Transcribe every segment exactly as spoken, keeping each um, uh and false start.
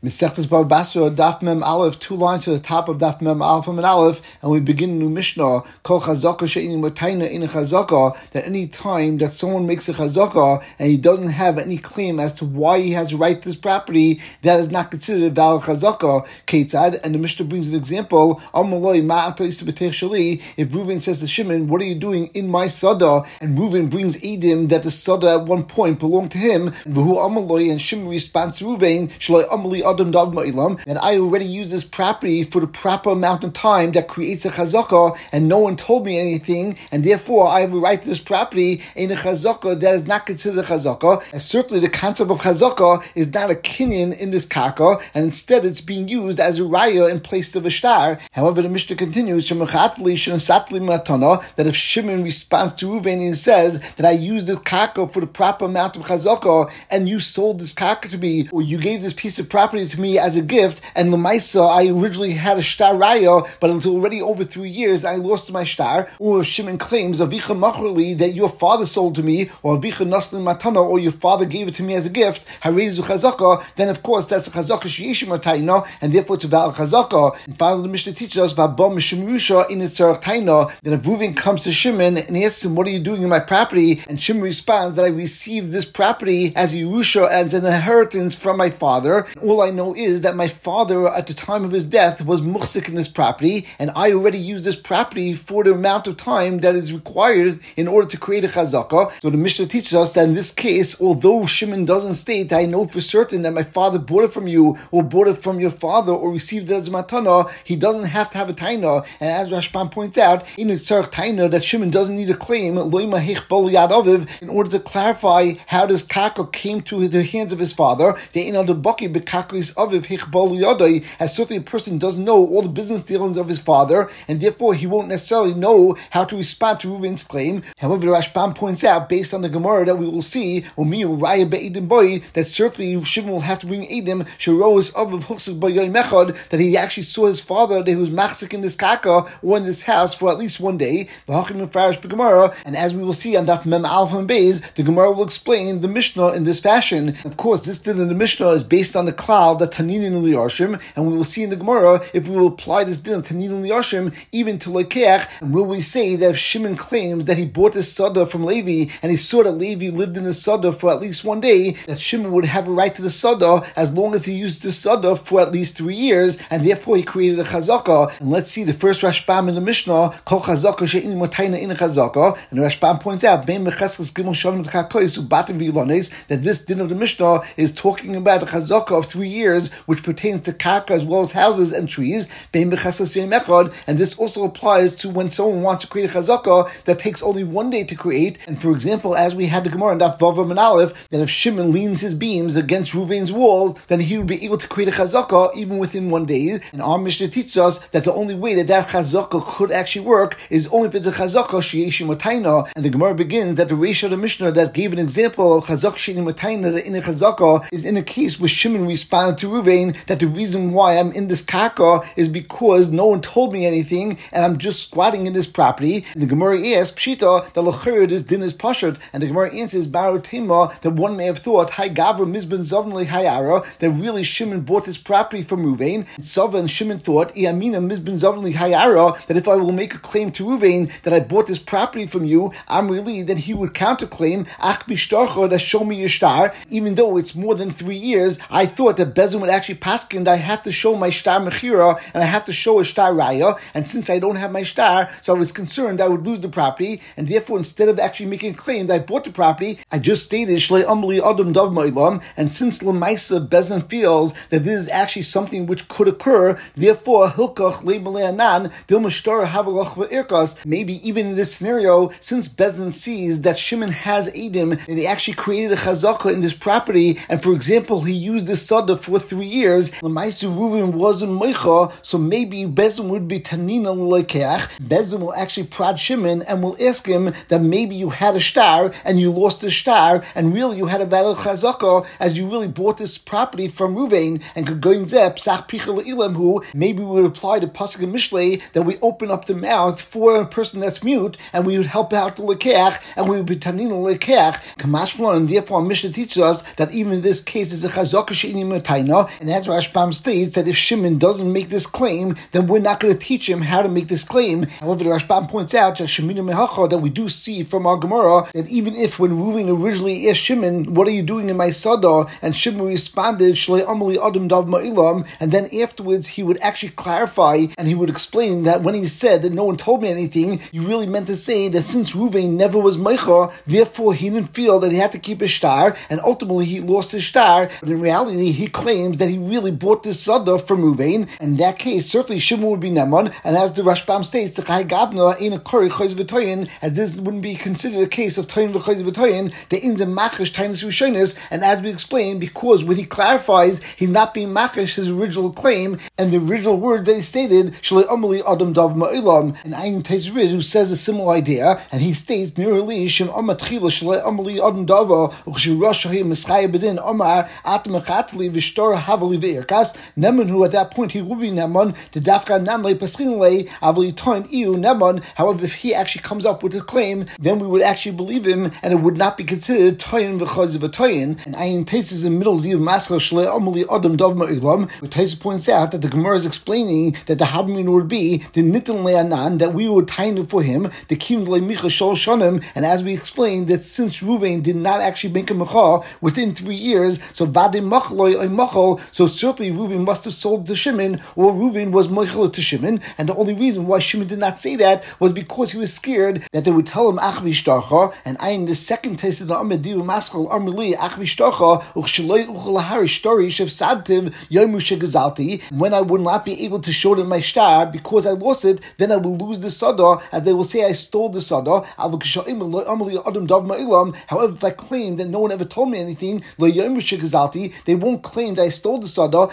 Mesechtes Bava Basra, Daf Mem Aleph, two lines to the top of Daf Mem Aleph and Aleph, and we begin a new Mishnah, Kol Chazaka She'ini Motayna in a Chazaka, that any time that someone makes a Chazaka and he doesn't have any claim as to why he has a right to this property, that is not considered a valid Chazaka. Ketzad, and the Mishnah brings an example, Amaloi Ma'ata Yisabetech Shali, if Reuven says to Shimon, what are you doing in my Sada? And Reuven brings Edim that the Sada at one point belonged to him, V'hu Amaloi, and Shimon responds to Reuven, Shalai Amali and I already used this property for the proper amount of time that creates a chazaka, and no one told me anything, and therefore I have a right to this property in a chazaka that is not considered a chazaka. And certainly the concept of chazaka is not a kinyan in this karka, and instead it's being used as a raya in place of a shtar. However, the Mishnah continues that if Shimon responds to Reuven and says that I used the karka for the proper amount of chazaka, and you sold this karka to me, or you gave this piece of property to me as a gift, and Lamaisa, I originally had a shtar raya, but until already over three years, I lost my shtar. Or if Shimon claims Avicha Machrli that your father sold to me, or Avicha Naslin Matana, or your father gave it to me as a gift, Harezu Chazaka, then of course that's a Chazaka Sheishim Matayna, and therefore it's a valid Chazaka. And finally, the Mishnah teaches us Vabba Mishimrusha in its Taina, that if Reuven comes to Shimon and asks him, what are you doing in my property? And Shimon responds that I received this property as a Yerusha, as an inheritance from my father. All I know is that my father at the time of his death was muhsik in this property, and I already used this property for the amount of time that is required in order to create a chazaka. So the Mishnah teaches us that in this case, although Shimon doesn't state that I know for certain that my father bought it from you, or bought it from your father, or received it as a matana, he doesn't have to have a taina. And as Rashban points out, in its taina, that Shimon doesn't need a claim in order to clarify how this kaka came to the hands of his father. They in other baki bekakris aviv hich, as certainly a person doesn't know all the business dealings of his father, and therefore he won't necessarily know how to respond to Reuven's claim. However, the Rashbam points out, based on the Gemara that we will see, that certainly Shimon will have to bring Edim that he actually saw his father, that he was machzik in this kaka or in this house for at least one day. And as we will see on Daf Mem Aleph and Beis, the Gemara will explain the Mishnah in this fashion. Of course, this din in the Mishnah is based on the cloud that Tanin in the Yarshim, and we will see in the Gemara if we will apply this din of Tanin in the Yarshim even to Lekeach, and will we say that if Shimon claims that he bought this Sada from Levi, and he saw that Levi lived in the Sada for at least one day, that Shimon would have a right to the Sada as long as he used the Sada for at least three years, and therefore he created a Chazaka. And let's see the first Rashbam in the Mishnah, Kol Chazaka She'ini Motayna in a Chazaka, and the Rashbam points out Ben Mecheskes Gimel Shalom T'Kakois Ubatim V'Yilones, that this din of the Mishnah is talking about a Chazaka of three years, which pertains to karka as well as houses and trees, and this also applies to when someone wants to create a chazaka that takes only one day to create. And for example, as we had the Gemara in Daf Vav and Aleph, that if Shimon leans his beams against Reuven's wall, then he would be able to create a chazaka even within one day. And our Mishnah teaches us that the only way that that chazaka could actually work is only if it's a chazaka she'eshim motayna. And the Gemara begins that the Reish of the Mishnah that gave an example of chazaka she'eshim motayna, that in a chazaka is in a case where Shimon responded to Reuven that the reason why I'm in this kaka is because no one told me anything, and I'm just squatting in this property. And the Gemara asks, Pshita, that l'chayr this din is pashut, and the Gemara answers, Barutema, that one may have thought, Hai Gavra Mizben Zavnli Hayara, that really Shimon bought this property from Reuven. And Sava and Shimon thought, Iamina Mizben Zavnli Hayara, that if I will make a claim to Reuven that I bought this property from you, I'm really that he would counterclaim, Ach Bishtarcha, that show me your star, even though it's more than three years. I thought that Bezin would actually paskin that I have to show my shtar mechira, and I have to show a shtar raya, and since I don't have my shtar, so I was concerned I would lose the property, and therefore instead of actually making a claim that I bought the property, I just stated shlei amli adam dav ma'ilam, and since lemaisa Bezin feels that this is actually something which could occur, therefore hilkach le'male'anan dil mashtar havalach ve'irkas, maybe even in this scenario, since Bezin sees that Shimon has Edim, and he actually created a chazaka in this property, and for example, he used this sada for three years, Lemaisu Reuven wasn't Meicha, so maybe Bezin would be Tanina Lekeach. Bezin will actually prod Shimon and will ask him that maybe you had a shtar and you lost the shtar, and really you had a valid chazaka as you really bought this property from Reuven, and could go in zep Sach Pichel Ilemhu. Maybe we would apply the pasuk in Mishlei that we open up the mouth for a person that's mute, and we would help out the Lekeach, and we would be Tanina Lekeach. Kamashmalon, and therefore our Mishnah teaches us that even in this case is a chazaka she'ini Taina, and as Rashbam states that if Shimon doesn't make this claim, then we're not going to teach him how to make this claim. However, the Rashbam points out that Shemina Mehacha, that we do see from our Gemara, that even if when Reuven originally asked Shimon, what are you doing in my Sada? And Shimon responded, Shlei Amali Adam Dav Ma'ilam, and then afterwards he would actually clarify and he would explain that when he said that no one told me anything, you really meant to say that since Reuven never was Meicha, therefore he didn't feel that he had to keep his star, and ultimately he lost his star. But in reality, he claimed that he really bought this Sada from Reuven. In that case, certainly Shimon would be Neman, and as the Rashbam states, the Chai Gavna ain't a Kori Chayz B'Toyin, as this wouldn't be considered a case of Toyin V'Chayz B'Toyin, the Inz and Machish Tainis Rishonis, and as we explained, because when he clarifies, he's not being Machish his original claim, and the original word that he stated, Shalei Amali Adam Dav Ma'ilam, and Ayin Tezrid, who says a similar idea, and he states, Nearly Shem Amat Chila Shalei Amali Adam Dava, Ukhshirash Shahim Mischai Bedin Omar, Atam Chatli Vishtor Havali Ve'irkas, Neman, who at that point he would be Neman, the Dafka Namle Paschinle, Avali Toin Iu Neman. However, if he actually comes up with a claim, then we would actually believe him, and it would not be considered Toyin V'Chaz V'Toyin. And Ayin Tesis in the middle of the Maskal Shalei Amali Adam Dav Ma'ilam, where Tesis points out that the Gemara is explaining that the Habmin would be the Nitin Le'anan, that we would tie for him, the Kim Le'micha Shol Shonim, and as we explained, that since Reuven did not actually make a Mecha within three years, so Vadim Machloi Machal, so certainly Reuven must have sold to Shimon, or Reuven was Mechel to Shimon, and the only reason why Shimon did not say that was because he was scared that they would tell him Achvi Shtarcha, and I in the second test of the Amadiv Maskal Amrli Achvi Shtarcha, Uchshaloi Uchalahari Shtori Shev Sadtiv Yomu Shegazalti, when I would not be able to show them my star because I lost it, then I will lose the Sada, as they will say I stole the Sada. However, if I claim that no one ever told me anything, they won't claim that I stole the Sada.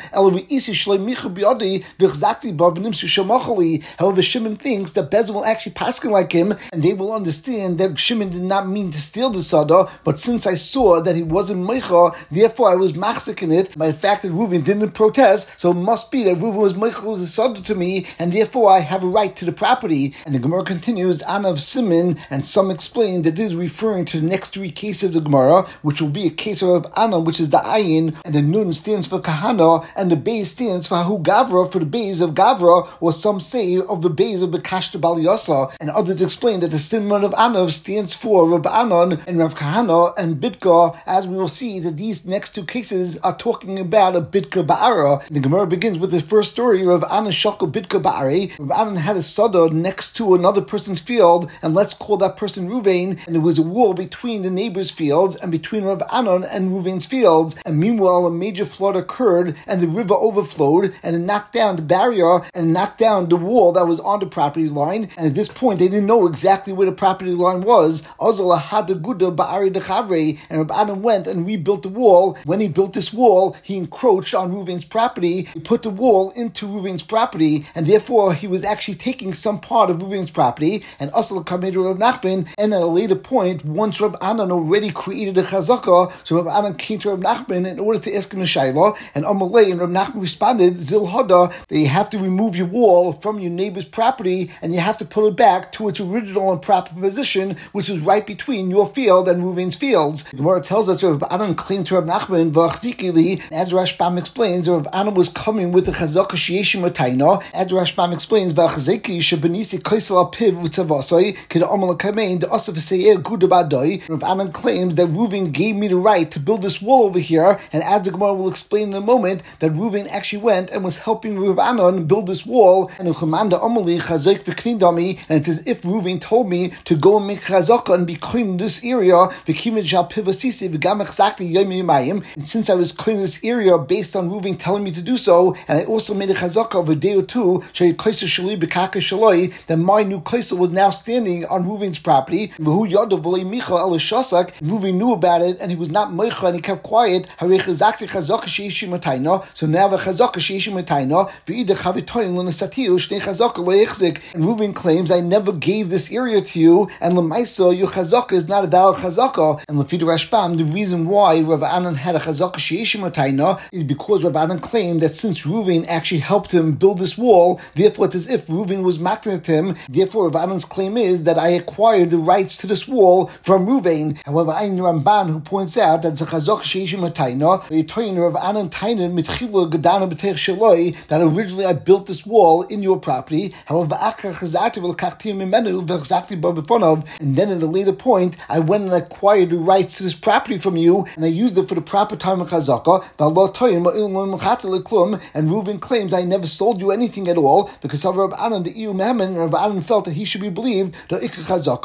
However, Shimon thinks that Bezin will actually pass like him, and they will understand that Shimon did not mean to steal the Sada, but since I saw that he wasn't Meicha, therefore I was machzik in it by the fact that Reuven didn't protest, so it must be that Reuven was Meicha the Sada to me, and therefore I have a right to the property. And the Gemara continues, Ana of Simon, and some explain that this is referring to the next three cases of the Gemara, which will be a case of Ana, which is the Ayin, and the Nun stands for Kahana, and the Beis stands for Hahu Gavra, for the Beis of Gavra, or some say of the Beis of Bekashta Baliyasa, and others explain that the Simon of Anav stands for Rav Anan and Rav Kahana and Bidka, as we will see that these next two cases are talking about a Bidka Ba'ara. The Gemara begins with the first story, Rav Anan Shakal Bidka Ba'ari. Rav Anan had a Sada next to another person's field, and let's call that person Ruvain, and there was a wall between the neighbor's fields and between Rav Anan and Ruvain's fields, and meanwhile a major flood occurred, and the river overflowed, and it knocked down the barrier, and knocked down the wall that was on the property line, and at this point they didn't know exactly where the property line was. Azal had the Guda Ba'ari de Chavre, and Rav Anan went and rebuilt the wall. When he built this wall, he encroached on Ruvain's property, he put the wall into Ruvain's property, and therefore he was actually taking some part of Ruvain's property, and Asal Kamed Rav Nachman, and at a later point, once Rav Anan already created a chazaka, so Rav Anan came to Rav Nachman in order to ask him a shayla, and Amalei, and Rav Nachman responded, Zil Hada, that you have to remove your wall from your neighbor's property, and you have to put it back to its original and proper position, which was right between your field and Ruvain's fields. The Gemara tells us that Rav Anan claimed to Rav Nachman, V'achzikili, as Rashbam explains, Rav Anan was coming with the chazaka sheyeshim atayna, as Rashbam explains, V'achziki shebenisi koisel apiv utzavasai, kid amal kamein, the asaf seir gudabadai. Rav Anan claims that Reuven gave me the right to build this wall over here, and as the Gemara will explain in a moment, that Reuven actually went and was helping Rav Anan build this wall, and Uchamanda Amali Chazak V'Knidami, and it's as if Reuven told me to go and make chazaka and be clean in this area, V'Kimid Shal Pivasisi V'Gam Echzakli Yom Yimayim, and since I was clean in this area based on Reuven telling me to do so, and I also made a chazaka of a day or two, Shei Kaisa Shali B'Kaka Shaloi, that my new Kaisa was now standing on Reuven's property, V'Hu Yadav V'Lei Micha El Shasak, Reuven knew about it, and he was not Meicha, and he kept quiet, Harei Chazakli Chazaka Sheishim Atayna, so now the Chazaka Sheishim Atayna, V'Ida Chavitoyin L'Nesatiru Shnei Chazaka Le'echzik, and Reuven claims, I never gave this area to you, and L'Maisa, your Chazaka is not a valid Chazaka, and L'Fid Rashbam, the reason why Rav Anan had a Chazaka Sheishim Atayna is because Rav Anan claimed that since Reuven actually helped him build this wall, therefore it's as if Reuven was makneh him, therefore Rav Anan's claim is that I acquired the rights to this wall from Reuven. However, Ayin Ramban, who points out that it's a Chazaka Sheishim Atayna, Yitoyin Rav Anan Tainen Mitchila Gadana B'Teich Shaloi, that originally I built this wall in your property. However, and then at a later point, I went and acquired the rights to this property from you, and I used it for the proper time of Chazaka. And Reuven claims I never sold you anything at all, because of Rav Anan, the Iyu Mehaman, Rav Anan felt that he should be believed. And then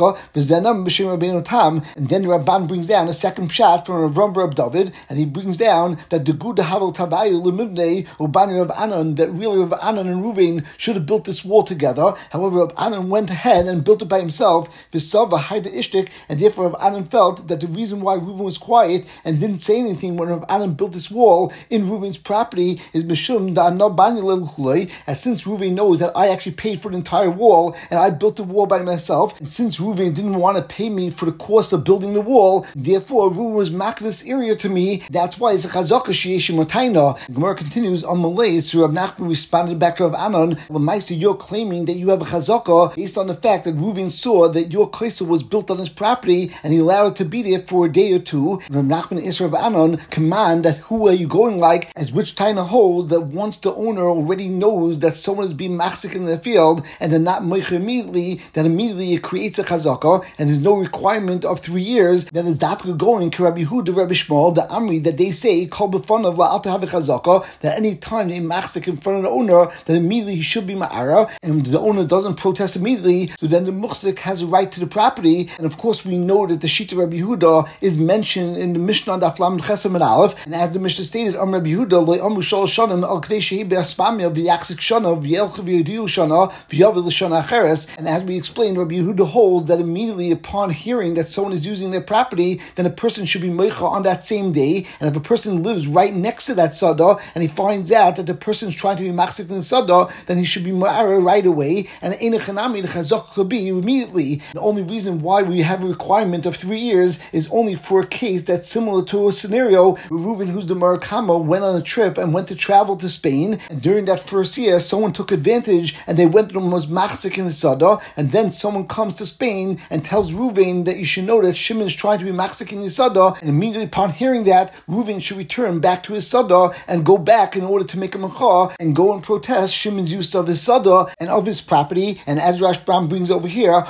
Rabban brings down a second pshat from Rav Ram Rav David, and he brings down that the Gud Havel Tabayu Lemivnei Ubani Rav Anan, that really Rav Anan and Reuven should have built this wall together. However, Rav Anan went ahead and built it by himself, Visava Haida Ishtik, and therefore Rav Anan felt that the reason why Reuven was quiet and didn't say anything when Rav Anan built this wall in Reuven's property is Mishum Da'ana Bani Lelchulei, as since Reuven knows that I actually paid for the entire wall and I built the wall by myself, and since Reuven didn't want to pay me for the cost of building the wall, therefore Reuven was marking this area to me. That's why it's a chazaka sheyeshi motaina. Gemara continues on Malay. So Rav Nachman responded back to Rav Anan, Lamaisa, you're claiming that you have a chazaka based on the fact that Reuven saw that your kaisel was built on his property and he allowed it to be there for a day or two. Rav Nachman asked Rav Anan, command that who are you going like, as which taina holds that once the owner already knows that someone is being machzik in the field and they're not moich immediately, that immediately it creates a chazaka and there's no requirement of three years, then is dafka going to Rabbi Yehuda, Rabbi Shmuel, the Amri, that they say, call b'fon of la'al have a chazaka, that any time they machzik in front of the owner, that immediately he should be ma'ara, and the owner doesn't protest immediately, so then the muchzik has a right to the property. And of course we know that the Shita Rabbi Yehuda is mentioned in the Mishnah Daf Lamed Chesed and Aleph, and as the Mishnah stated, Am Rabbi Yehuda lo amru shal shanim al kadei shehi be'aspamia v'yaksik shana v'yelch v'yodiu shana v'yavel l'shana acheres. And as we explained, Rabbi Yehuda holds that immediately upon hearing that someone is using their property, then a person should be meicha on that same day. And if a person lives right next to that sada and he finds out that the person is trying to be machzik in the sada, then he should be ma'ara right away. And einachanami the chazak could be immediately. The only reason why we have a requirement of three years is only for a case that's similar to a scenario where Reuven, who's the Marakama, went on a trip and went to travel to Spain, and during that first year someone took advantage and they went and was machzik in the sada, and then someone comes to Spain and tells Reuven that you should know that Shimon is trying to be machzik in the sada, and immediately upon hearing that, Reuven should return back to his sada and go back in order to make a mecha and go and protest Shimon's use of his sada and of his property. And as Rashbam brings over here,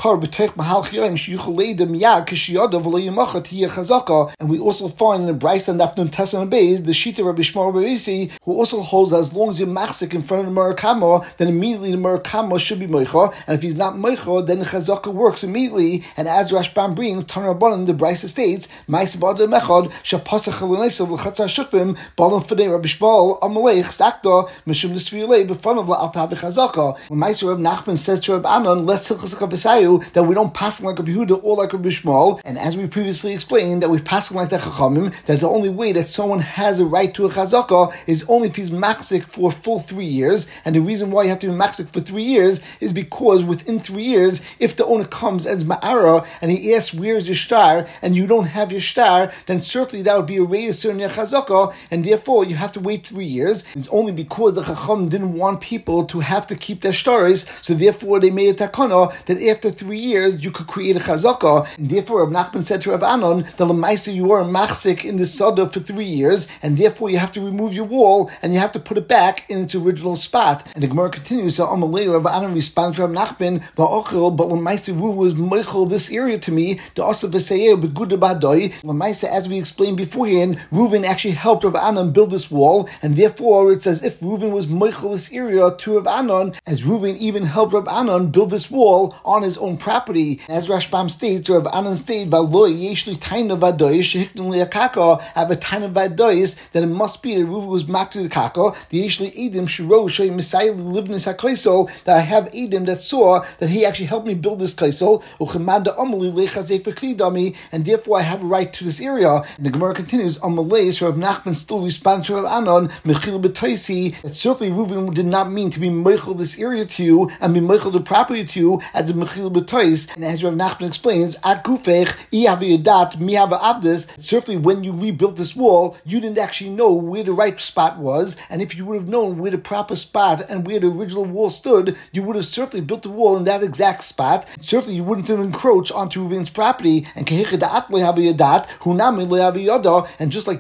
and we also find in the Bryce and Dafnun Tessan Beis the Shita Rabbi Shmuel Rabbi, who also holds that as long as you're machzik in front of the Murakama, then immediately the Murakama should be moicha, and if he's not moicha, then the chazaka works immediately. And as Rashbam brings, Tanur Rabbanan, the Bryce states, Mais Ba'ad Mechad Shapasach Chalonaisav L'Chatzar Shukvim Balam Fadei Rabbi Shmuel Amalei Chsakta Mishum Nisfiyulei B'Front of La'Altav Chazaka. When Meiser Reb Nachman says to Reb Anan, Let's Hilchasaka V'Sayu, that we don't pass like Rabbi Yehuda or like Rabbi Shmuel, and as we previously explained, that we pass like the Chachamim, that the only way that someone has a right to a chazaka is only if he's machzik for a full three years. And the reason why you have to be machzik for three years is because within three years, if the owner comes as ma'ara and he asks where's your shtar and you don't have your shtar, then certainly that would be a reis in your chazaka, and therefore you have to wait three years. It's only because the Chacham didn't want people to have to keep their shtaris, so therefore they made a takana that after three years you could create a chazaka. And therefore Rav Nachman said to Rav Anan, the lemaisa you are machzik in the sada for three years, and therefore you have to remove your wall and you have to put it back in its original spot. And the Gemara continues, so Amalei Rav Anan responds to Rav Nachman, va'ochel, but lemaisa Ru was meichel this area to me, the asa v'seyer beguda b'adoi. Lemaisa, as we explained beforehand, Reuven actually helped Rav Anan build this wall, and therefore it's as if Reuven was meichel this area to Rav Anan, as Reuven even helped Rav Anan build this wall on his own property. As Rashbam states, Rav Anan stated, "V'lo yeshli taina v'adois shehiknu li'akaka." I have a taina v'adois that it must be that Reuven was maked to the kaka. The yeshli edim shiro shay misayil livnis hakaisel, that I have edim that saw that he actually helped me build this kaisel. Uchemada amali lechazek v'klidami, and therefore I have a right to this area. And the Gemara continues, Amalei, so Rav Nachman still responds to Rav Anan, mechil b'toisi, that certainly Reuven did not mean to be meichel this area to you and be meichel the property to you as a mechil b'tois. And as Rav Nachman explains, at kufech ihaviyadat mihava avdis, certainly when you rebuilt this wall, you didn't actually know where the right spot was, and if you would have known where the proper spot and where the original wall stood, you would have certainly built the wall in that exact spot. Certainly you wouldn't have encroached onto Reuven's property. And and just like you didn't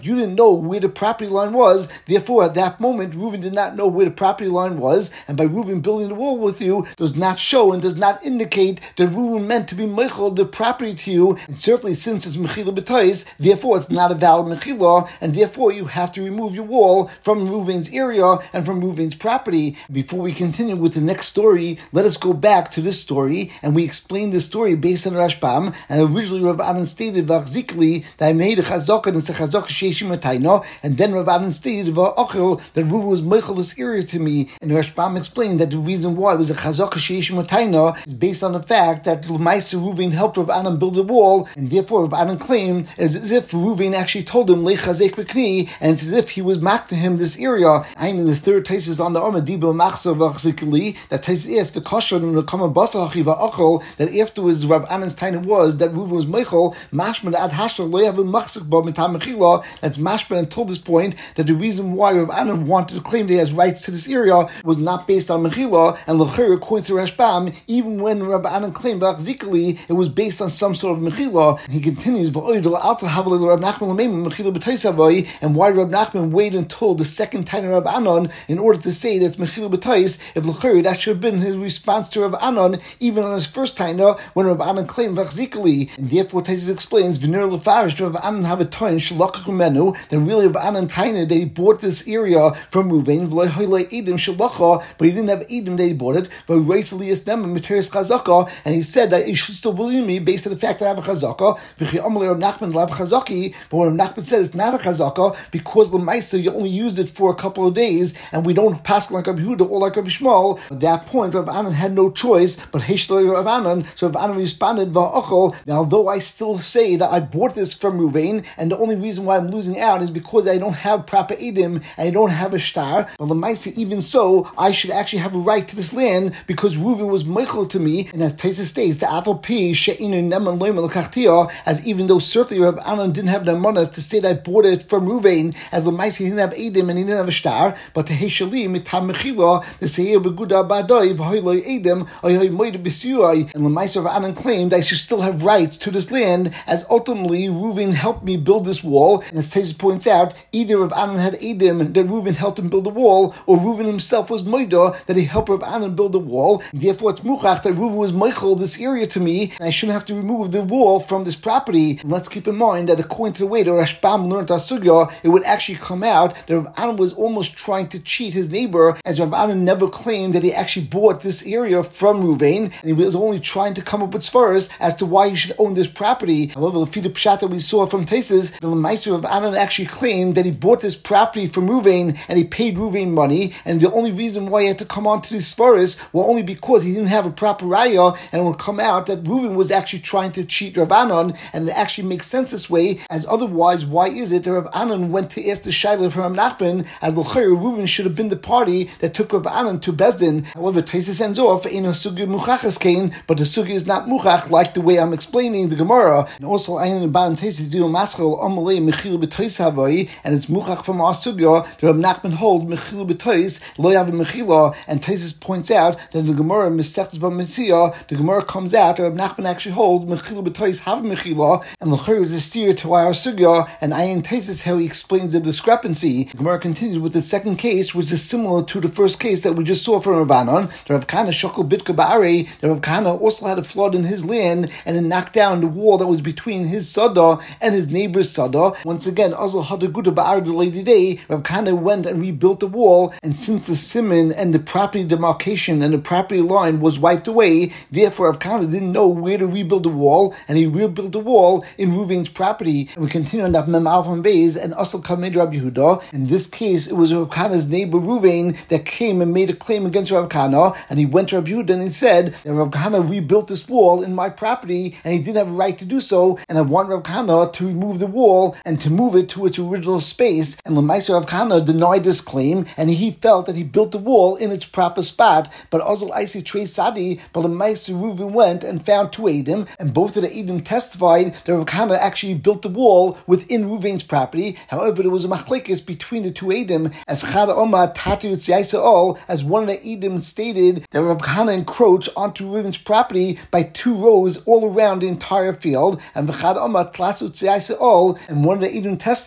know where the property line was. Therefore, at that moment, Reuven did not know where the property line was, and by Reuven building the wall with you does not show and does not indicate that Reuven meant to be meichel the property to you. And certainly, since it's mechila b'tois, therefore it's not a valid mechila, and therefore you have to remove your wall from Reuven's area and from Reuven's property. Before we continue with the next story, let us go back to this story, and we explain this story based on Rashbam. And originally Rav Anan stated v'achzikli that I made a chazaka and it's a chazaka sheishim atayno, and then Rav Anan stated v'achil that Reuven was meichel this area to me. And Rashbam explained that the reason why it was a chazaka sheishim atayno is based on the fact that L'maisa Reuven helped Rav Anan build a wall, and therefore Rav Anan claimed as, as if Reuven actually told him lechazek v'kni, and it's as if he was marked to him this area. I mean, the third taste is on the Amad Diba Machsa v'achzikli, that taste is the kosher and the common basa hachi v'achil, that afterwards Rav Anan's taina was that Reuven was meichel mashman ad hashar lo yavu machzik ba mitam mechila. That's mashman until this point that the reason why Rav Anan wanted to claim that he has rights to this area was not based on mechila, and l'chir according to Rashbam, even when Rav Anan claimed v'achzikli, it was based on some sort of mechila. And he continues v'oidel alta havale Rav Nachman l'meim mechila b'toisavai, and why Rav Nachman waited until the second taina Rav Anan in order to say that it's mechila b'tois, if l'chir that should have been his response to Rav Anan even on his first taina when Rav Anan claimed v'achzikli. And therefore Taisus explains v'nir lefarish Rav Anan have a taina shalakach menu, then really Rav Anan taina that he bought this area from Reuven v'lo hoylei edim shalacha, but he didn't have edim that he bought it v'reiseli esnem materis chazaka, and he said that you should still believe me based on the fact that I have a chazaka. V'chi amalei Rav Nachman lav chazaki, but when Rav Nachman said it's not a chazaka because l'maisa you only used it for a couple of days, and we don't pass like Rabbi Yehuda or like Rabbi Shmuel. At that point, Rav Anan had no choice but Heshloi Rav Anan. So Rav Anan responded, "Va'achol." Now, although I still say that I bought this from Reuven, and the only reason why I'm losing out is because I don't have proper edim and I don't have a shtar. But l'maisa, even so, I should actually have a right to this land because Reuven was meichel to me. And as Taisa states, the apple pi she'inu neman loyim l'kachtia, as even though certainly Rav Anan didn't have the manas to say that I bought it from Reuven, as l'maisa he didn't have edim and he didn't have a shtar, but to Heshali mitam mechila the seir beguda badoi v'hoyloi edim oyoy moed b'suyai, and l'maisa Rav Anan claimed I should still have rights to this land, as ultimately Reuven helped me build this wall. And as Taisa points out, either Rav Anan had edim that Reuven helped him build the wall, or Reuven himself was moida that he helped Rav Anan build the wall. And therefore, it's muchach that Reuven was meichel this area to me, and I shouldn't have to remove the wall from this property. And let's keep in mind that according to the way the Rashbam learned Asugya, it would actually come out that Rav Anan was almost trying to cheat his neighbor, as Rav Anan never claimed that he actually bought this area from Reuven, and he was only trying to come up with svaras as to why he should own this property. However, the the pshat that we saw from Taisus, the L'maisa of Anan actually claimed that he bought this property from Reuven and he paid Reuven money, and the only reason why he had to come on to these svaras was only because he didn't have a proper raya, and it would come out that Reuven was actually trying to cheat Rav Anan, and it actually makes sense this way, as otherwise, why is it that Rav Anan went to ask the shayla from Rav Nachman, as l'chayr Reuven should have been the party that took Rav Anan to Bezdin? However, Taisus ends off in a sugi muchachas kain, but the sugi is not muchach like the way I'm explaining the Gemara. And also, I in the bottom Taisus do maschal amalei mechil b'tois havai, and it's muchach from our sugya. The Rav Nachman hold mechil b'tois lo yav mechila, and Taisus points out that the Gemara Mesechtes B'Metzia, the Gemara comes out that Rav Nachman actually hold mechil b'tois have mechila, and l'chayr is a steer to our sugya, and I in Taisus how he explains the discrepancy. The Gemara continues with the second case, which is similar to the first case that we just saw from Rav Anan. The Rav Kana shakol bitka ba'arei, the Rav Kana also had a flood in his land, and it knocked down the wall that was between his sada and his neighbor's sada. Once again, Azal Hadaguda Ba'ar the lady day, Rav Kana went and rebuilt the wall, and since the simon and the property demarcation and the property line was wiped away, therefore Rav Kana didn't know where to rebuild the wall, and he rebuilt the wall in Reuven's property. And we continue on that Mem Alpha Beis and Asal Kamed Rabbi Yehuda. In this case, it was Rav Kana's neighbor Reuven that came and made a claim against Rav Kana, and he went to Rabbi Yehuda and he said that Rav Kana rebuilt this wall in my property, and he didn't have a right to do so, and I want Rav Kana to remove the wall and to move it to its original space. And L'maisa Rav Kana denied this claim, and he felt that he built the wall in its proper spot. But Azal Isi Trey Sadi, but L'maisa Reuven went and found two Edom, and both of the Edom testified that Rav Kana actually built the wall within Reuven's property. However, there was a machlekes between the two Edom, as Chad Omar Tatu Tzyaisa'ol, as one of the Edom stated that Rav Kana encroached onto Reuven's property by two rows all around the entire field, and V'chad Omar Tlasu Tzyaisa'ol, and one of the Edom testified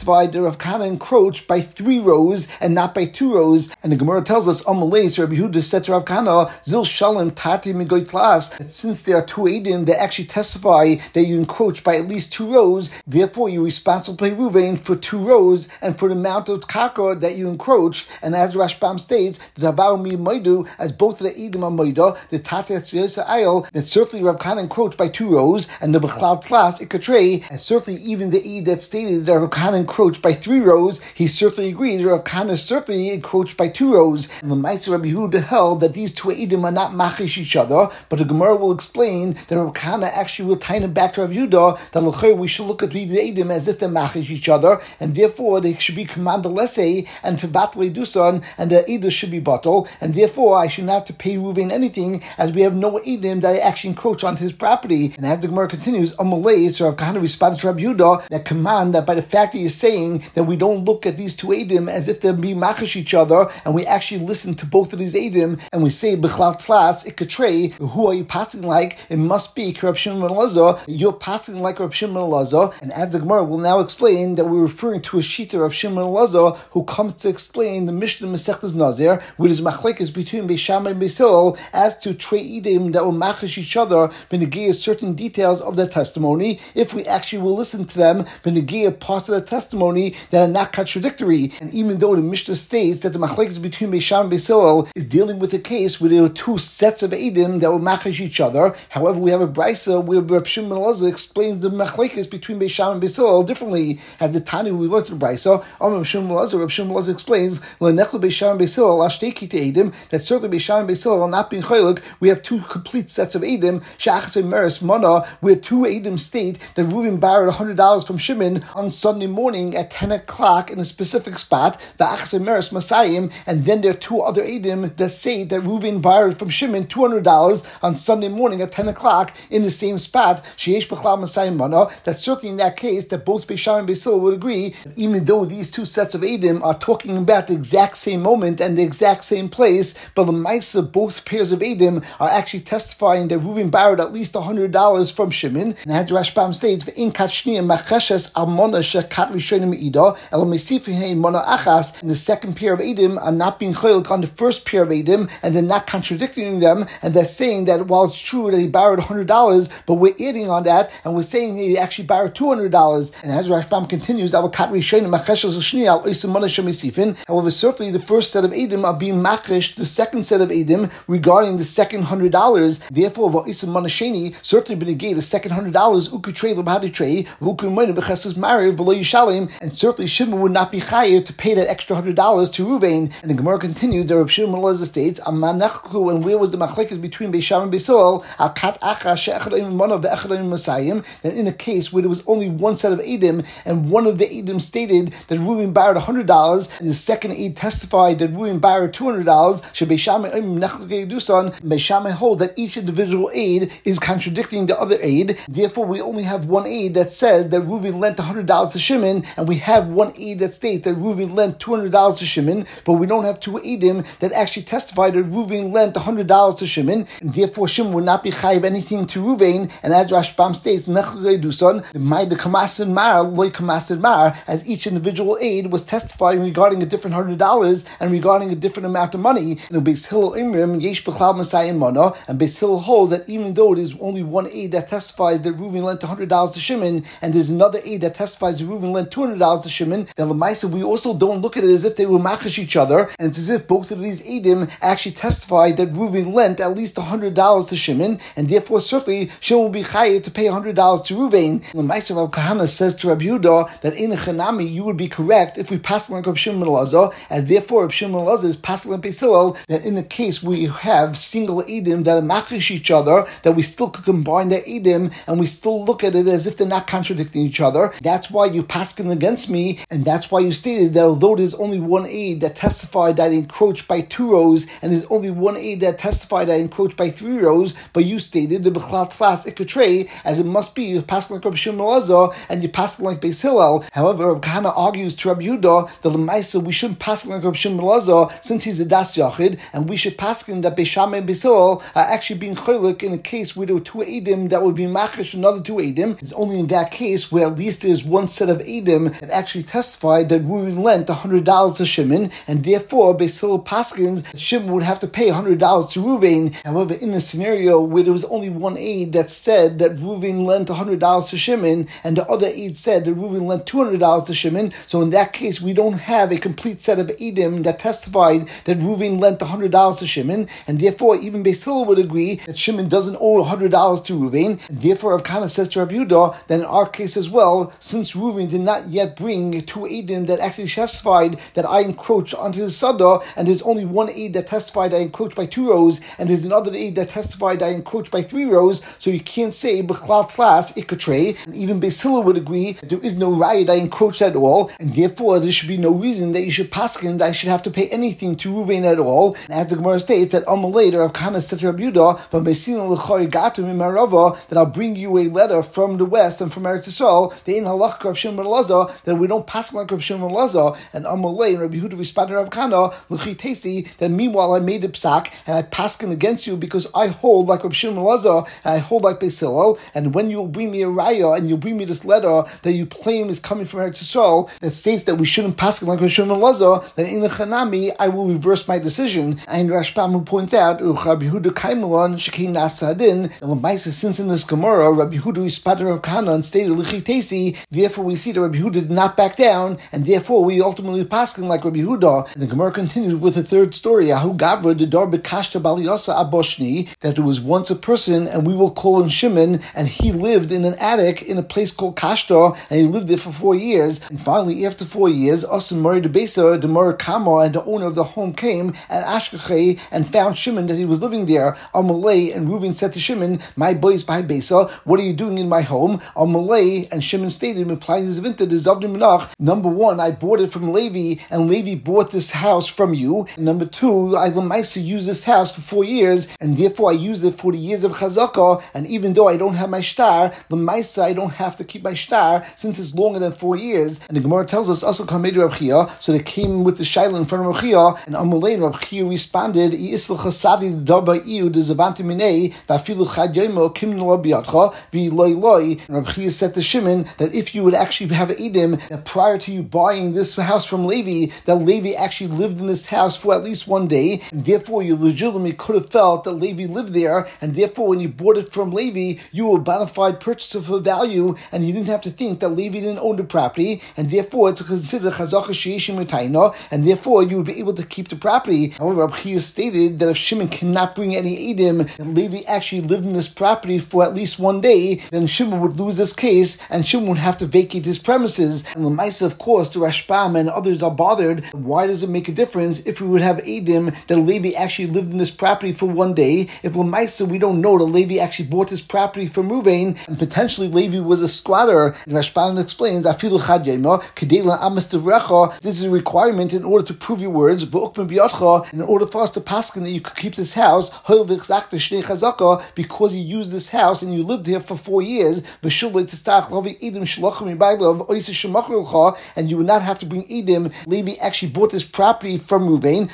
testified that Rav Kahana encroached by three rows and not by two rows. And the Gemara tells us, Amalei, so Rabbi Yehuda said to Rav Kahana, Zil Shalom Tati Migoy Klas, that since there are two Eidim that actually testify that you encroach by at least two rows, therefore you're responsible to pay Ruvain for two rows and for the amount of Kaka that you encroached. And as Rashbam states, the Davar Mi Maidu, as both of the Eidim are Maida, the Tati Tziosa Ayel, that certainly Rav Kahana encroached by two rows, and the Bechlal Klas Ikatrei, and certainly even the Eid that stated that Rav Kahana encroached by three rows, he certainly agrees that Rav Kahana certainly encroached by two rows. And the Ma'aser Rabbi Yehuda held that these two Eidim are not machish each other, but the Gemara will explain that Rav Kahana actually will tie them back to Rav Yehuda, that l'chayr we should look at these Eidim as if they're machish each other, and therefore they should be commanded lessei and to battle dusan, and the Eidim should be battle, and therefore I should not have to pay Ruvain anything, as we have no Eidim that actually encroach onto his property. And as the Gemara continues, Amalei, so Rav Kahana responded to Rav Yehuda that command that by the fact that you're saying that we don't look at these two Eidim as if they're being machish each other, and we actually listen to both of these Eidim, and we say Bechlal Tlas Ikatrei, who are you passing like? It must be Rav Shimon ben Elazar. You're passing like Rav Shimon ben Elazar. And as the Gemara will now explain, that we're referring to a shita Rav Shimon ben Elazar who comes to explain the Mishnah Masechtas Nazir, which is machlekes between Beis Shammai and Beis Hillel as to trei Eidim that will machish each other, benegay certain details of their testimony. If we actually will listen to them, benegay parts of the testimony that are not contradictory. And even though the Mishnah states that the machlekes between Beis Shammai and Beis Hillel is dealing with a case where there are two sets of Eidim that will machish each other, however, we have a brisa where Rav Shimon ben Elazar explains the machlekes between Beis Shammai and Beis Hillel differently. As the Tani we learned in the brisa, Rav Shimon ben Elazar, Rav Shimon ben Elazar explains L'nechlu Beis Shammai and Beis Hillel ashtei kitei Eidim, that certainly Beis Shammai and Beis Hillel not being chaylik, we have two complete sets of Eidim. Shachas Meres Mana, where two Eidim state that Reuven borrowed one hundred dollars from Shimon on Sunday morning at ten o'clock in a specific spot, the Achas Meres Masayim, and then there are two other Eidim that say that Reuven borrowed from Shimon two hundred dollars on Sunday morning at ten o'clock in the same spot, Sheyesh Bechlal Masayim Mana, that certainly in that case that both Beis Shammai and Beis Hillel would agree, that even though these two sets of Eidim are talking about the exact same moment and the exact same place, but the Maisa, both pairs of Eidim are actually testifying that Reuven borrowed at least one hundred dollars from Shimon. And as Rashbam states, in the second pair of Eidim are not being chaylik on the first pair of Eidim, and they're not contradicting them, and they're saying that while it's true that he borrowed one hundred dollars, but we're adding on that, and we're saying he actually borrowed two hundred dollars. And as Rashbam continues, however, certainly the first set of Eidim are being machish the second set of Eidim regarding the second one hundred dollars. Therefore, certainly benegay the second one hundred dollars, and certainly Shimon would not be chayav to pay that extra one hundred dollars to Ruvain. And the Gemara continued, the Rav Shimon ben Elazar states, and where was the machlekes between Beis Shammai and Beis Hillel, that in a case where there was only one set of Eidim, and one of the Eidim stated that Reuven borrowed one hundred dollars, and the second Eid testified that Reuven borrowed two hundred dollars, Beis Shammai hold that each individual aid is contradicting the other aid. Therefore, we only have one aid that says that Reuven lent one hundred dollars to Shimon, and we have one aid that states that Reuven lent two hundred dollars to Shimon, but we don't have two aidim that actually testify that Reuven lent one hundred dollars to Shimon, and therefore Shimon would not be chayiv anything to Reuven. And as Rashbam states, as each individual aid was testifying regarding a different hundred dollars and regarding a different amount of money. And Beis Hillel Imrim Yesh Bechlal Masayim Mana, and Beis Hillel hold that even though it is only one aid that testifies that Reuven lent one hundred dollars to Shimon, and there's another aid that testifies that Reuven lent two hundred dollars to Shimon, then Lamaisa we also don't look at it as if they were machish each other, and it's as if both of these aidim actually testified that Reuven lent at least one hundred dollars to Shimon, and therefore certainly Shimon will be chayav to pay one hundred dollars to Reuven. Lamaisa Rav Kahana says to Rabbi Yehuda that in Chanami you would be correct if we pass like Rav Shimon ben Elazar, as therefore Rav Shimon ben Elazar is passing like Beis Hillel, that in the case where you have single aidim that are machish each other, that we still could combine their aidim and we still look at it as if they're not contradicting each other. That's why you paskin against me, and that's why you stated that although there's only one aid that testified that encroached by two rows, and there's only one aid that testified that encroached by three rows, but you stated the Bechlal Tlas Ikatrei, as it must be, you paskin like Rav Shimon ben Elazar and you paskin like Beis Hillel. However, Rav Kahana argues to Rabbi Yehuda that L'maisa we shouldn't paskin like Rav Shimon ben Elazar since he's a Das Yachid, and we should paskin that Beis Shammai and Beis Hillel are actually being chaylik in a case where there were two aidim that would be machish another two aidim. It's only in that case where at least there's one set of aidim Eidim that actually testified that Reuven lent one hundred dollars to Shimon, and therefore Beis Hillel paskins Shimon would have to pay one hundred dollars to Reuven. However, in the scenario where there was only one aid that said that Reuven lent one hundred dollars to Shimon, and the other aid said that Reuven lent two hundred dollars to Shimon, so in that case we don't have a complete set of Eidim that testified that Reuven lent one hundred dollars to Shimon, and therefore even Beis Hillel would agree that Shimon doesn't owe one hundred dollars to Reuven, and therefore Rav Kana says to Rabbi Yehuda that in our case as well, since Reuven did not yet bring two Eidim that actually testified that I encroached onto his Sada, and there's only one aid that testified I encroached by two rows, and there's another aid that testified I encroached by three rows, so you can't say B'chlal Tlas Ikatrei, and even Beis Hillel would agree that there is no riot I encroached at all, and therefore there should be no reason that you should paskin that I should have to pay anything to Reuven at all. And as the Gemara states that Amalei, Rav Kana said to Rabbi Yehuda, from Beisina L'chari Gatum in Marava, that I'll bring you a letter from the west and from Eretz Yisrael, the in halach Rav Shimon ben Elazar, that we don't paskin like Rav Shimon ben Elazar. And Amalei and Rabbi Yehuda responded to Rav Kana, L'chi Tesi, that meanwhile I made a psak and I paskin against you because I hold like Rav Shimon ben Elazar and I hold like Beis Hillel. And when you will bring me a raya and you'll bring me this letter that you claim is coming from Eretz Yisrael that states that we shouldn't paskin like Rav Shimon ben Elazar, then in the Chanami I will reverse my decision. And Rashbam who points out, Rabbi Yehuda Kaimelon Shekin Nasadin, and since in this Gemara Rabbi Yehuda responded Rav Kana and stated L'chi Tesi, therefore we see that Rabbi Yehuda did not back down, and therefore we ultimately paskin like Rabbi Yehuda. And the Gemara continues with the third story, Ahu Gavra the Dar Bekashta Baliosa Aboshni, that there was once a person, and we will call him Shimon, and he lived in an attic in a place called Kashta, and he lived there for four years. And finally, after four years, Asim Mori de Besa, the Mori Kama, and the owner of the home came and Ashkechei and found Shimon that he was living there. Amalei and Reuven said to Shimon, "My boys by Besa, what are you doing in my home?" Amalei and Shimon stated, implying his vinta the Zavdim Menach. Number one, I bought it from Levi, and Levi bought this house from you. And number two, I Lamaisa used this house for four years, and therefore I used it for the years of Chazakah. And even though I don't have my star, Lamaisa I don't have to keep my star since it's longer than four years. And the Gemara tells us also Kamedu Rav Chia, so they came with the shaila in front of Rav Chia, and Amalei and Rav Chia responded, "Iisl chasadi daba iu de zavanti minei vafilu chad yomo kimnula biyadcha v'loi loi." Rav Chia said to Shimon that if you would actually have an edim that prior to you buying this house from Levi, that Levi actually lived in this house for at least one day, and therefore you legitimately could have felt that Levi lived there, and therefore when you bought it from Levi, you were a bona fide purchaser for value, and you didn't have to think that Levi didn't own the property, and therefore it's considered chazaka sheishim retaina, and therefore you would be able to keep the property. However, Rav Chia stated that if Shimon cannot bring any edim, and Levi actually lived in this property for at least one day, then Shimon would lose this case, and Shimon would have to vacate his premises. And Lamaisa, of course, the Rashbam and others are bothered. Why does it make a difference if we would have edim that Levi actually lived in this property for one day? If Lamaisa, we don't know that Levi actually bought this property from Reuven, and potentially Levi was a squatter. And Rashbam explains, Afilu chad yoma kedela amas devrecha. This is a requirement in order to prove your words. V'ukmen biyadcha. In order for us to paskin that you could keep this house, because you used this house and you lived here for four years, and you would not have to bring edim. Levi actually bought this property from Reuven,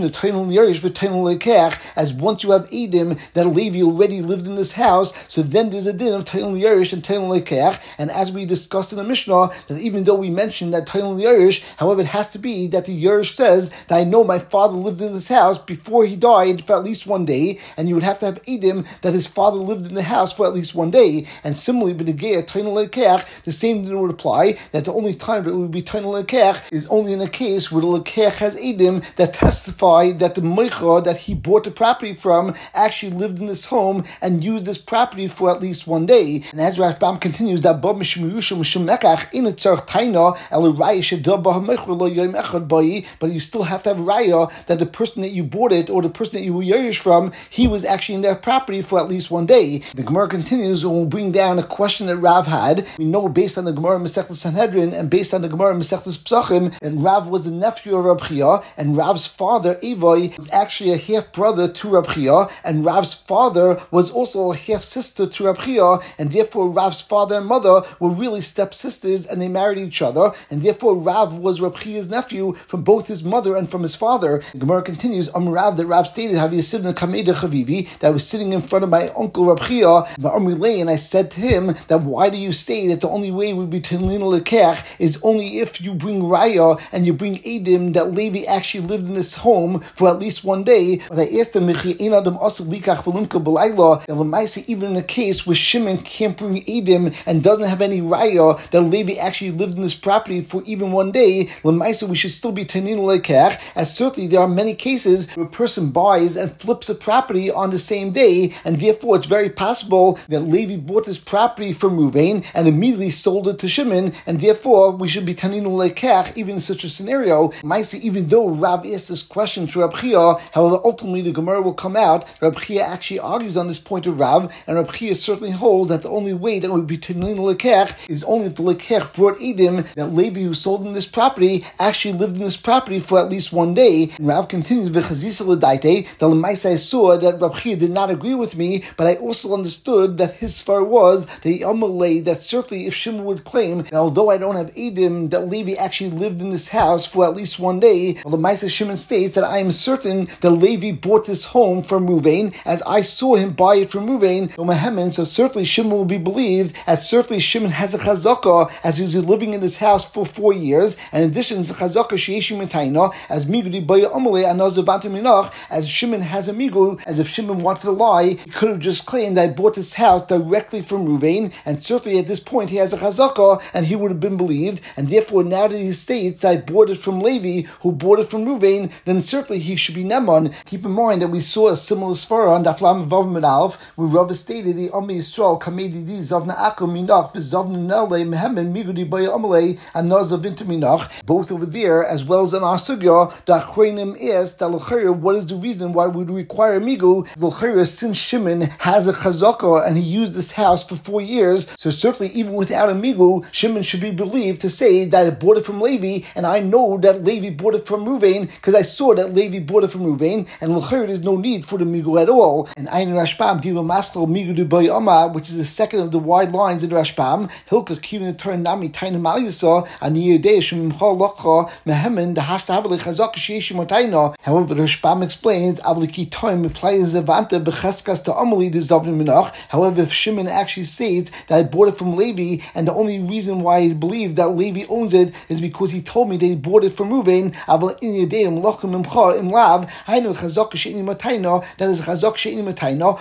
as once you have edim that Levi already lived in this house, so then there's a din of Tailun Yerish and Tailun Lekech. And as we discussed in the Mishnah, that even though we mentioned that Tailun Yerish, however, it has to be that the Yerish says that I know my father lived in this house before he died for at least one day, and you would have to have edim that his father lived in the house for at least one day. And similarly, b'negei Tailun Lekech, the same thing would apply, that the only time that it would be Tailun Lekech is only in a case where the Lekech has edim that testify that the Meicha that he bought the property from actually lived in this home and used this property for at least one day. And as Rashbam continues, that but you still have to have raya that the person that you bought it or the person that you were yerush from, he was actually in their property for at least one day. The Gemara continues and will bring down a question that Rav had. We know based on the Gemara Masechtas Sanhedrin and based on the Gemara Masechtas Psachim, and Rav was the nephew of Rav Chia, and Rav's father Evai was actually a half brother to Rav Chia, and Rav's father was also a half sister to Rav Chia, and therefore Rav's father and mother were really stepsisters, and they married each other, and therefore Rav was Rav Chia's nephew from both his mother and from his father. The Gemara continues, Am Rav, that Rav stated, Have you sitting in Kameda Chavivi, that I was sitting in front of my uncle Rav Chia, and I said to him that why do you say that the only way would be Tanlina lekech is only if you bring raya and you bring edim that Levi actually lived in this home for at least one day. But I asked him, even in a case where Shimon can't bring edim and doesn't have any raya that Levi actually lived in this property for even one day, we should still be tanin lekech, as certainly there are many cases where a person buys and flips a property on the same day, and therefore it's very possible that Levi bought this property from Ruvain and immediately sold it to Shimon, and therefore we should be tanin lekech even in such a scenario. Maisi, even though Rav asked this question to Rab Chia, however, ultimately the Gemara will come out. Rab Chia actually argues on this point of Rav, and Rab Chia certainly holds that the only way that would be tanin lekech is only if the lekech brought edim that Levi, who sold in this property, actually lived in this property for at least one day. And Rav continues, v'chazisa l'daite, that l'maisa I saw that Rab Chia did not agree with me, but I also understood that his svar was that he amalei, that certainly if Shimon would claim that although I don't have edim that Levi actually lived in this house for at least one day, well, the Maisa Shimon states that I am certain that Levi bought this home from Ruvain, as I saw him buy it from Ruvain, so certainly Shimon will be believed, as certainly Shimon has a chazakah, as he was living in this house for four years, and in addition, it's a chazakah sheishim mitaina, as migudi baya amalei anazavantim minach, as Shimon has a migu, as if Shimon wanted to lie, he could have just claimed that I bought this house directly from Ruvain, and certainly at this point he has a chazakah, and he would have been believed, and therefore now that he states that I bought it from Levi, who bought it from Ruvain, then certainly he should be Neman. Keep in mind that we saw a similar svara on Daflam Vav Medalv, where Rav stated the Ami Yisrael Kamedi Di Zavna Akum Minach Bezavna Nele Mehemen Migudi Baya Amalei and Nazav Minach, both over there as well as in our sugya. The Achreinim is that l'chayr, what is the reason why we would require migu? L'chayr, since Shimon has a chazakah and he used this house for four years, so certainly even without a migu, Shimon should be believed to say that I bought it from Levi, and I know that Levi bought it from Ruvain because I saw that Levi bought it from Ruvain, and l'chayr there's no need for the migu at all. And Ein Rashbam Diva Maskal Migu de Bayama, which is the second of the wide lines in Rashbam, Hilka Kivin the turn Nami Taina Malisa and Yedei Shim Halacha Mehemen the Hashtahabli Chazak Sheshim Taina. However, the Rashbam explains Abliki Time applies Zavanta Bechaskas to Amali the Zavnim Minach. However, if Shimon actually states that I bought it from Levi, and the only reason why I believe that Levi owns it is because he told me that he bought it from Ruvain, Aval in Yedeim Lochem Imcha Im Lab, I know Chazak Sheini Mataina, that is Chazak Sheini Mataina,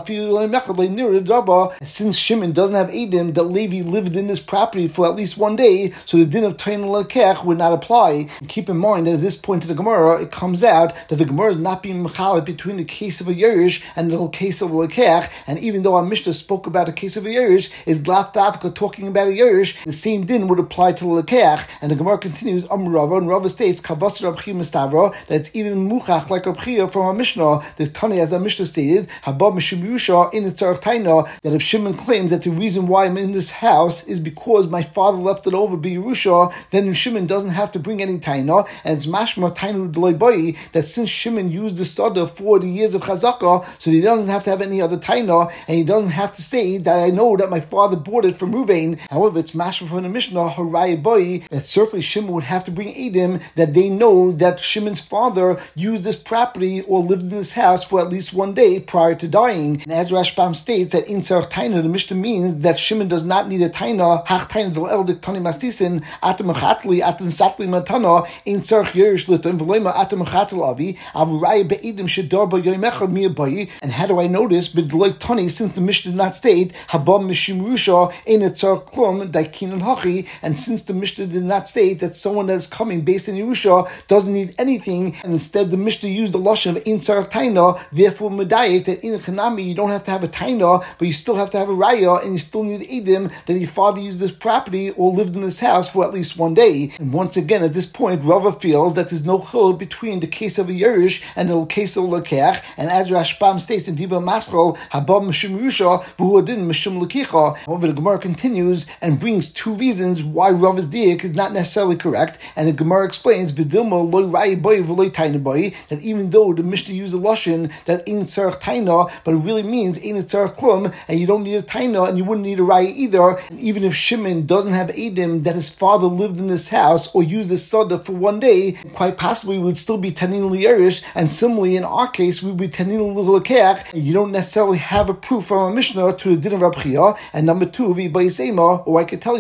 since Shimon doesn't have Edim that Levi lived in this property for at least one day, so the din of Taina Lekech would not apply. And keep in mind that at this point in the Gemara, it comes out that the Gemara is not being mechalet between the case of a Yerush and the case of a Lekech, and even though our Mishnah spoke about a case of a Yerush, is Glaf Dafka talking about a Yerush, the same din would apply to the Lekech. And the Gemara continues, Am Rava, and Rava states, Kavasar Rab Chia Mistavra, that it's even Muchach like Rab Chia from our Mishnah, the Tani, as our Mishnah stated, Habab Mishim Yusha in the Tzarech Taina, that if Shimon claims that the reason why I'm in this house is because my father left it over by Yerusha, then Shimon doesn't have to bring any Taina, and it's Mashma Tainu D'Loibai, that since Shimon used the Sada for the years of Chazakah, so he doesn't have to have any other Taina, and he doesn't have to say that I know that my father bought it from Ruvain. However, it's Mashma from the Mishnah, Harai Bai, that certainly Shimon would have to bring Edim, that they know that Shimon's father used this property or lived in this house for at least one day prior to dying. And as Rashbam states that in Tzarech Taina, the Mishnah means that Shimon does not need a Taina, Hach Taina del Eldik Tani Mastisin, Atam Achatli, Atam Satli Matana, in Tzarech Yerush Litan, Velema Atam Achatl Avi, Avraya Be'edim Shedarba Yoimecha Miyabai. And how do I know this? B'Dloik Tani, since the Mishnah did not state, Habam Mishim Rusha, in a Tzarech Klum, Daikin and Hachi, and since the Mishnah did not state that someone that is coming based in Yerusha doesn't need anything, and instead the Mishnah used the Lashon of in Tzarech Taina, therefore Medayek, that in Chanami you don't have to have a Taina, but you still have to have a Raya, and you still need Edim that your father used this property or lived in this house for at least one day. And once again, at this point, Rava feels that there's no chil between the case of a Yerush and the case of a Lekech, and as Rashbam states in Diba Maschal, Habab Mishum Rusha, V'huadin Mishum Lekicha. However, the Gemara continues and brings two reasons why Rava's diak is not necessarily correct, and the Gemara explains V'dilma loy Raya boy v'loy Taina boy, that even though the Mishnah used a Lashon that in Tzarech Taina, but it really means in a Tzarech Klum, and you don't need a Taina, and you wouldn't need a Raya either. And even if Shimon doesn't have Edim that his father lived in this house or used this Sada for one day, quite possibly we would still be Tanin L'Yerish, and similarly in our case we would be Tanin L'Lekech, and you don't necessarily have a proof from a Mishnah to the din of Rab Chia. And number two, V'Bayisema, or I could tell you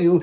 you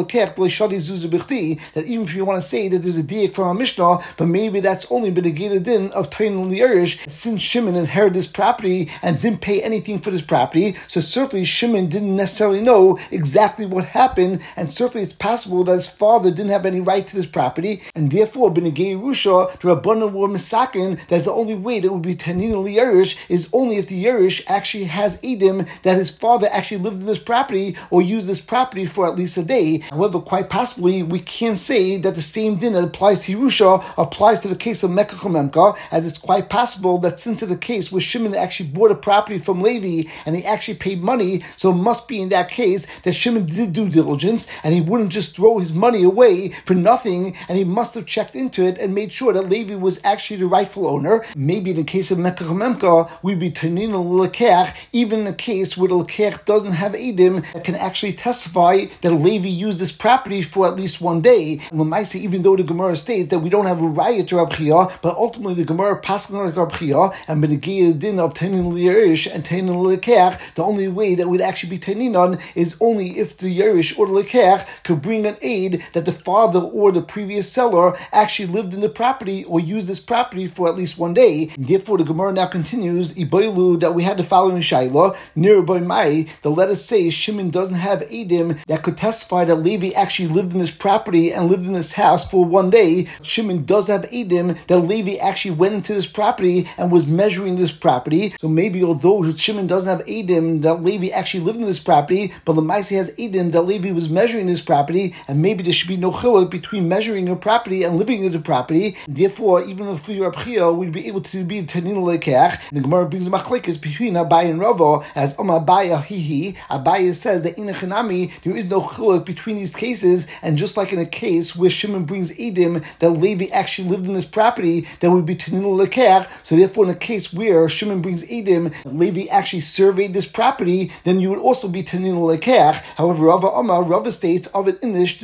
that even if you want to say that there's a diak from a Mishnah, but maybe that's only been a gated din of Tainul Yerush, since Shimon inherited this property and didn't pay anything for this property, so certainly Shimon didn't necessarily know exactly what happened, and certainly it's possible that his father didn't have any right to this property, and therefore B'negei Yerusha, the Rabbanan were misakin that the only way that would be Tainul Yerush is only if the Yerush actually has edim that his father actually lived in this property or used this property for at least a day. However, quite possibly we can't say that the same din that applies to Yerusha applies to the case of Mekach Memka, as it's quite possible that since in the case where Shimon actually bought a property from Levi and he actually paid money, so it must be in that case that Shimon did due diligence and he wouldn't just throw his money away for nothing, and he must have checked into it and made sure that Levi was actually the rightful owner. Maybe in the case of Mekach Memka, we'd be Tanin Lekech, even in a case where the Lekech doesn't have Edim that can actually testify that Levi used this property for at least one day. L'maisa, even though the Gemara states that we don't have a raya to Rab Chia, but ultimately the Gemara passes like Rab Chia, and with the din of Tainin L'Yerish and Tainin L'Lekech, the only way that would actually be Tainin on is only if the Yerish or the Lekech could bring an aid that the father or the previous seller actually lived in the property or used this property for at least one day. Therefore, the Gemara now continues, Iboilu, that we had the following Shaila, near by Mai, the let us say Shimon doesn't have Edim that could testify that Levi actually lived in this property and lived in this house for one day. Shimon does have Edim that Levi actually went into this property and was measuring this property. So maybe although Shimon doesn't have Edim that Levi actually lived in this property, but Lemaisi has Edim that Levi was measuring this property, and maybe there should be no chiluk between measuring a property and living in the property. Therefore, even if we are Pchia, we'd be able to be Tanin Lekech. The Gemara brings a machlekes between Abai and Rava, as Om Abaya Hihi. Abaya says that in a Chinami there is no chiluk between these cases, and just like in a case where Shimon brings Edim that Levi actually lived in this property, that would be Tanin Lekech. So therefore, in a case where Shimon brings Edim that Levi actually surveyed this property, then you would also be Tanin Lekech. However, Rava Omar, Rava states of it in this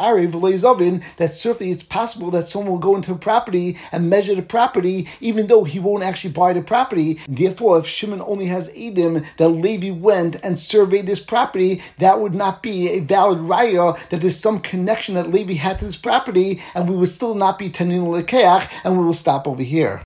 that certainly it's possible that someone will go into a property and measure the property, even though he won't actually buy the property. Therefore, if Shimon only has Edim that Levi went and surveyed this property, that would not be a valid raya that there's some connection that Levi had to this property, and we would still not be Tanin Lekech, and we will stop over here.